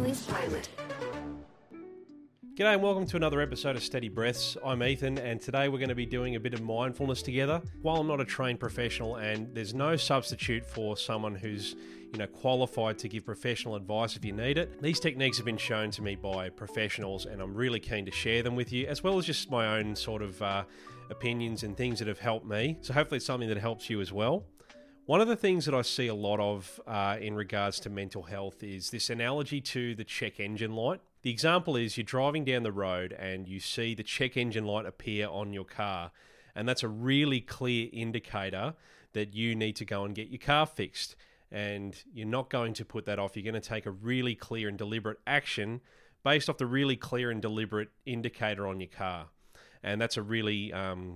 this planet. G'day and welcome to another episode of Steady Breaths. I'm Ethan and today we're going to be doing a bit of mindfulness together. While I'm not a trained professional and there's no substitute for someone who's qualified to give professional advice if you need it, these techniques have been shown to me by professionals and I'm really keen to share them with you, as well as just my own sort of opinions and things that have helped me. So hopefully it's something that helps you as well. One of the things that I see a lot of in regards to mental health is this analogy to the check engine light. The example is you're driving down the road and you see the check engine light appear on your car, and that's a really clear indicator that you need to go and get your car fixed. And you're not going to put that off. You're going to take a really clear and deliberate action based off the really clear and deliberate indicator on your car. And that's a really,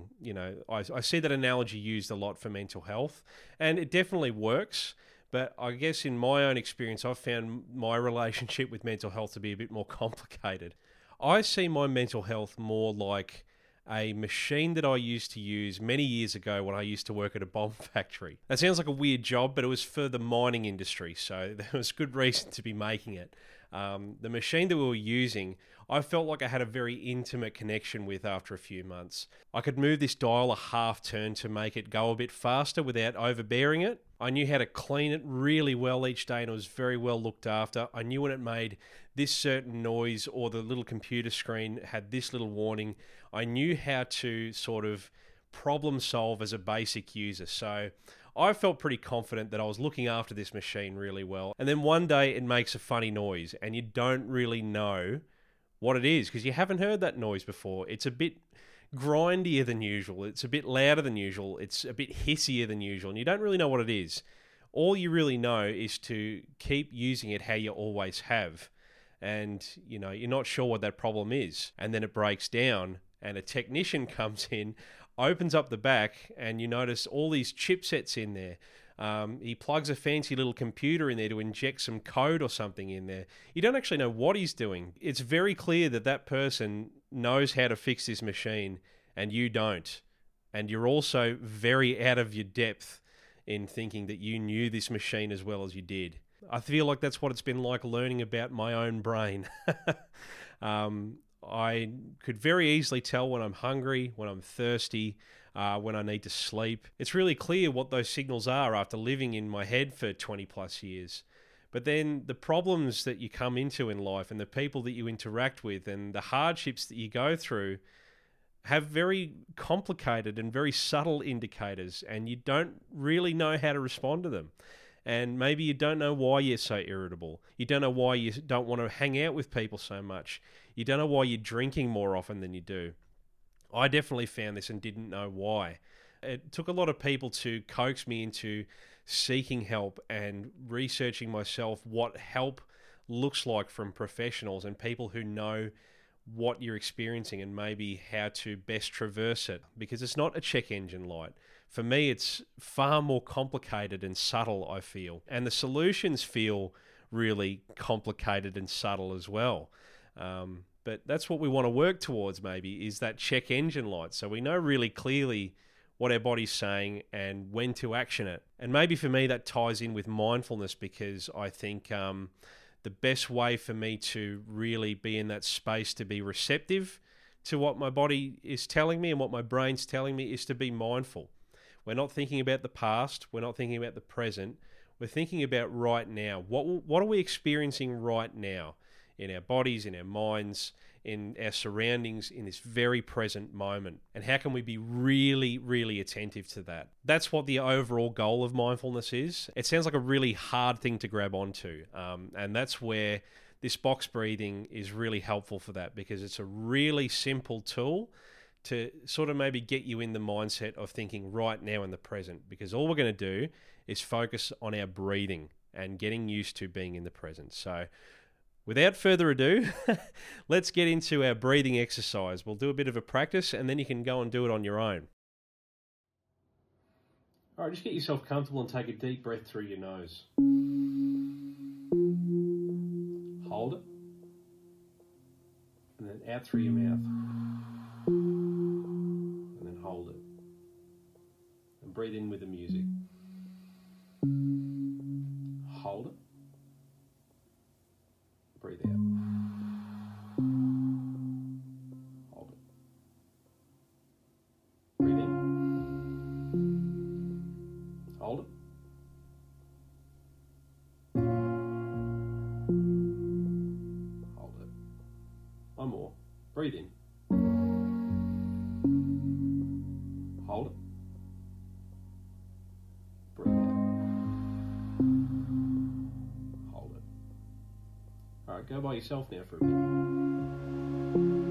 I see that analogy used a lot for mental health, and it definitely works. But I guess in my own experience, I've found my relationship with mental health to be a bit more complicated. I see my mental health more like a machine that I used to use many years ago when I used to work at a bomb factory. That sounds like a weird job, but it was for the mining industry, so there was good reason to be making it. The machine that we were using, I felt like I had a very intimate connection with after a few months. I could move this dial a half turn to make it go a bit faster without overbearing it. I knew how to clean it really well each day and it was very well looked after. I knew when it made this certain noise or the little computer screen had this little warning. I knew how to sort of problem solve as a basic user. So I felt pretty confident that I was looking after this machine really well. And then one day it makes a funny noise and you don't really know what it is because you haven't heard that noise before. It's a bit grindier than usual. It's a bit louder than usual. It's a bit hissier than usual and you don't really know what it is. All you really know is to keep using it how you always have. And, you're not sure what that problem is. And then it breaks down and a technician comes in, opens up the back, and you notice all these chipsets in there. He plugs a fancy little computer in there to inject some code or something in there. You don't actually know what he's doing. It's very clear that that person knows how to fix this machine and you don't. And you're also very out of your depth in thinking that you knew this machine as well as you did. I feel like that's what it's been like learning about my own brain. I could very easily tell when I'm hungry, when I'm thirsty, when I need to sleep. It's really clear what those signals are after living in my head for 20 plus years. But then the problems that you come into in life and the people that you interact with and the hardships that you go through have very complicated and very subtle indicators, and you don't really know how to respond to them. And maybe you don't know why you're so irritable. You don't know why you don't want to hang out with people so much. You don't know why you're drinking more often than you do. I definitely found this and didn't know why. It took a lot of people to coax me into seeking help and researching myself what help looks like from professionals and people who know what you're experiencing and maybe how to best traverse it, because it's not a check engine light. For me, it's far more complicated and subtle, I feel. And the solutions feel really complicated and subtle as well. But that's what we want to work towards maybe, is that check engine light. So we know really clearly what our body's saying and when to action it. And maybe for me that ties in with mindfulness, because I think the best way for me to really be in that space to be receptive to what my body is telling me and what my brain's telling me is to be mindful. We're not thinking about the past. We're not thinking about the present. We're thinking about right now. What are we experiencing right now in our bodies, in our minds, in our surroundings, in this very present moment? And how can we be really, really attentive to that? That's what the overall goal of mindfulness is. It sounds like a really hard thing to grab onto. And that's where this box breathing is really helpful for that, because it's a really simple tool to sort of maybe get you in the mindset of thinking right now in the present, because all we're going to do is focus on our breathing and getting used to being in the present. So without further ado, let's get into our breathing exercise. We'll do a bit of a practice and then you can go and do it on your own. All right, just get yourself comfortable and take a deep breath through your nose. Hold it. And then out through your mouth. And then hold it. And breathe in with the music. Hold it. Breathe out. Alright, go by yourself now for a bit.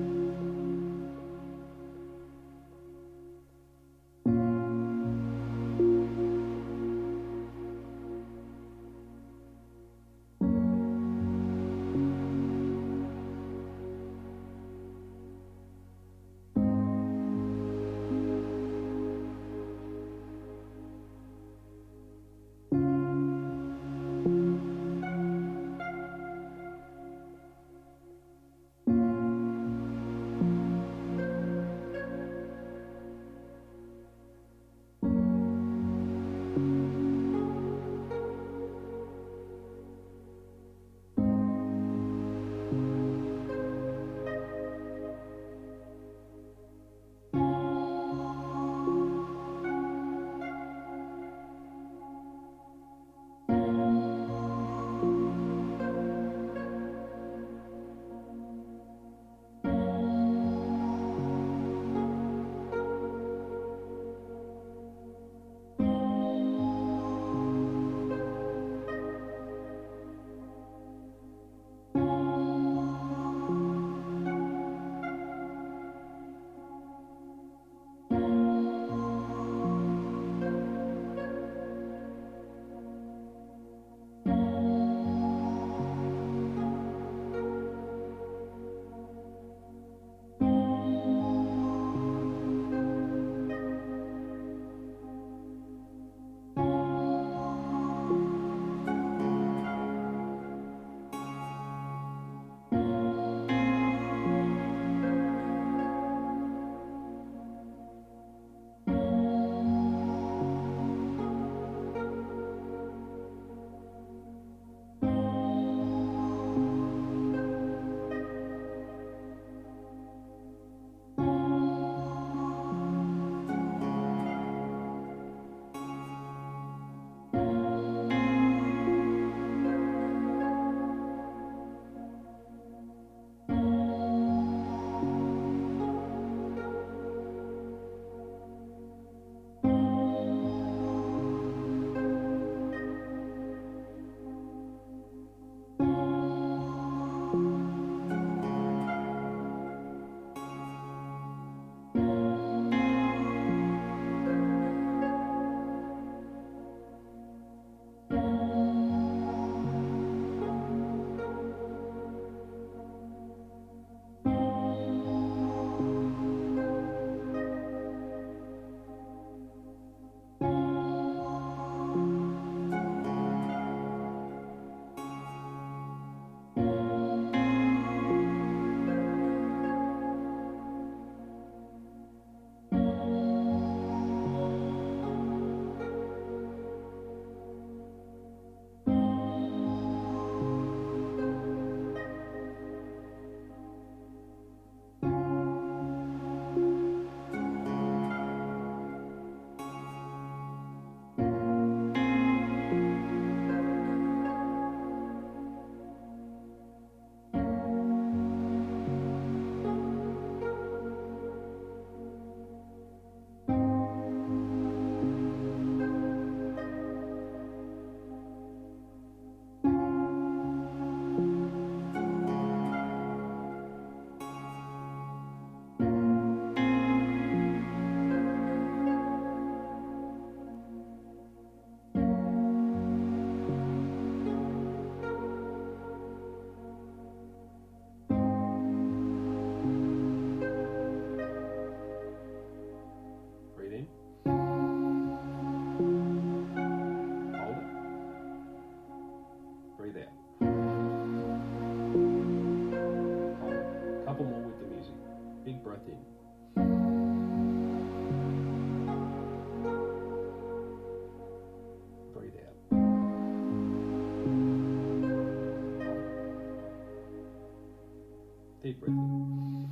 Deep breath in.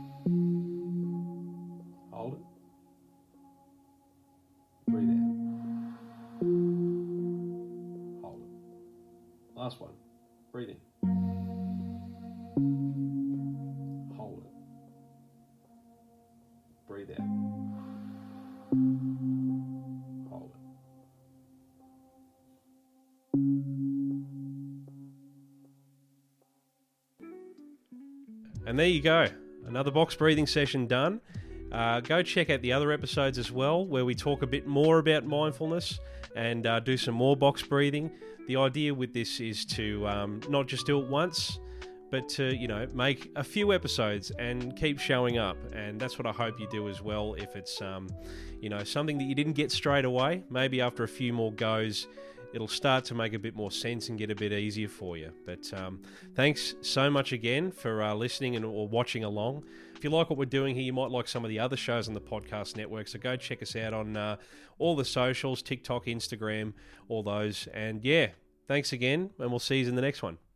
Hold it. Breathe out. Hold it. Last one. Breathe in. Hold it. Breathe out. Hold it. And there you go. Another box breathing session done. Go check out the other episodes as well, where we talk a bit more about mindfulness and do some more box breathing. The idea with this is to not just do it once, but to, make a few episodes and keep showing up. And that's what I hope you do as well. If it's, something that you didn't get straight away, maybe after a few more goes, it'll start to make a bit more sense and get a bit easier for you. But thanks so much again for listening or watching along. If you like what we're doing here, you might like some of the other shows on the podcast network. So go check us out on all the socials, TikTok, Instagram, all those. And yeah, thanks again, and we'll see you in the next one.